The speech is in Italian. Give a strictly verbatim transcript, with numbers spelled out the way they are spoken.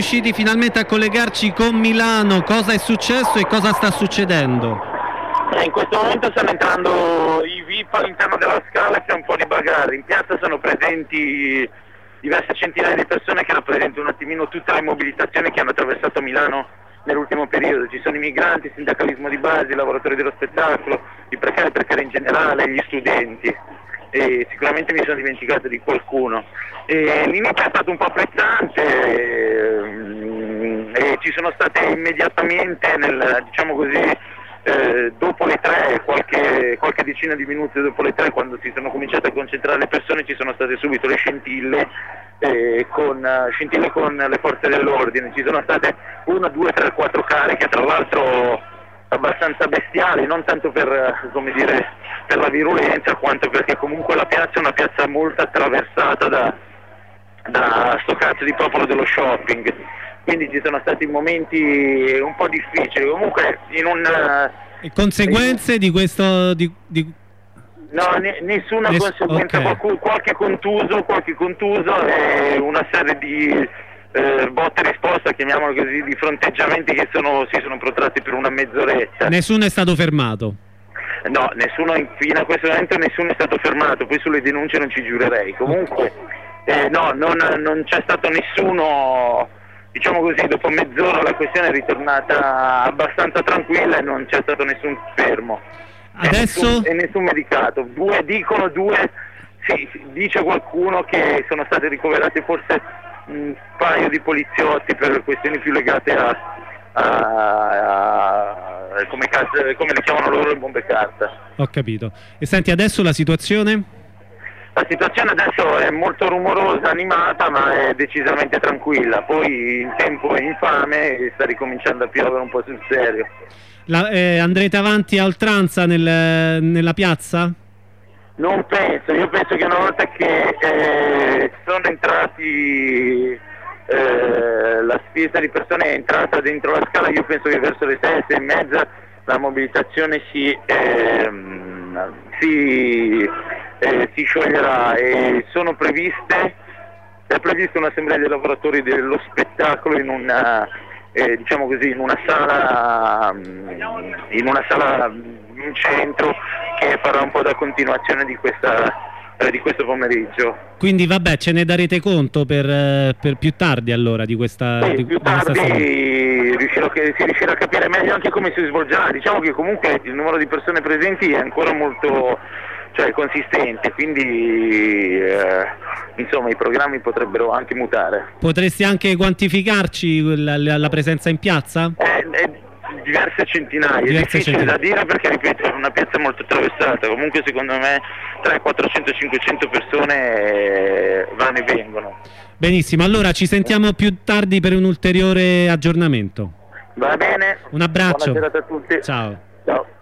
Riusciti finalmente a collegarci con Milano, cosa è successo e cosa sta succedendo? Eh, in questo momento stanno entrando i V I P all'interno della Scala e c'è un po' di bagarre. In piazza sono presenti diverse centinaia di persone che rappresentano un attimino tutte le mobilitazioni che hanno attraversato Milano nell'ultimo periodo. Ci sono i migranti, il sindacalismo di base, i lavoratori dello spettacolo, i precari e precari in generale, gli studenti. E sicuramente mi sono dimenticato di qualcuno. E l'inizio è stato un po' pressante e, e ci sono state immediatamente, nel, diciamo così, eh, dopo le tre, qualche, qualche decina di minuti dopo le tre, quando si sono cominciate a concentrare le persone, ci sono state subito le scintille, eh, con, scintille con le forze dell'ordine. Ci sono state una, due, tre, quattro cariche, tra l'altro abbastanza bestiali, non tanto per, come dire, per la virulenza, quanto perché comunque la piazza è una piazza molto attraversata da, da sto cazzo di popolo dello shopping, quindi ci sono stati momenti un po' difficili. Comunque in un... E conseguenze in... di questo... Di, di... No, ne, nessuna Ness... conseguenza, okay. qualche, qualche contuso, qualche contuso e una serie di... Eh, botte e risposta, chiamiamolo così, di fronteggiamenti che sono, si sono protratti per una mezz'oretta. Nessuno è stato fermato? No, nessuno, fino a questo momento nessuno è stato fermato, poi sulle denunce non ci giurerei. Comunque eh, no, non, non c'è stato nessuno, diciamo così, dopo mezz'ora la questione è ritornata abbastanza tranquilla e non c'è stato nessun fermo. Adesso? E nessun, e nessun medicato. Due dicono, due, sì, dice qualcuno che sono state ricoverate forse un paio di poliziotti per questioni più legate a, a, a come, come le chiamano loro, le bombe carta. Ho capito. E senti, adesso la situazione? La situazione adesso è molto rumorosa, animata, ma è decisamente tranquilla. Poi il tempo è infame e sta ricominciando a piovere un po' sul serio. La, eh, andrete avanti a oltranza nel, nella piazza? Non penso, io penso che una volta che eh, sono entrati, eh, la spesa di persone è entrata dentro la Scala, io penso che verso le sei, sei e mezza la mobilitazione si, ehm, si, eh, si scioglierà e sono previste, è prevista un'assemblea dei lavoratori dello spettacolo in una, eh, diciamo così, in una sala, in una sala in centro, che farà un po' da continuazione di, questa, eh, di questo pomeriggio. Quindi vabbè, ce ne darete conto per, eh, per più tardi allora di questa... Sì, di, più di questa tardi riuscirò che, si riuscirà a capire meglio anche come si svolgerà. Diciamo che comunque il numero di persone presenti è ancora molto, cioè, consistente, quindi eh, insomma i programmi potrebbero anche mutare. Potresti anche quantificarci la, la, la presenza in piazza? Eh, eh, diverse centinaia, diverse è difficile centinaia. da dire perché, ripeto, è una piazza molto attraversata. Comunque secondo me tra quattrocento e cinquecento persone vanno e vengono. Benissimo, allora ci sentiamo più tardi per un ulteriore aggiornamento. Va bene, un abbraccio. buona serata a tutti. Ciao. Ciao.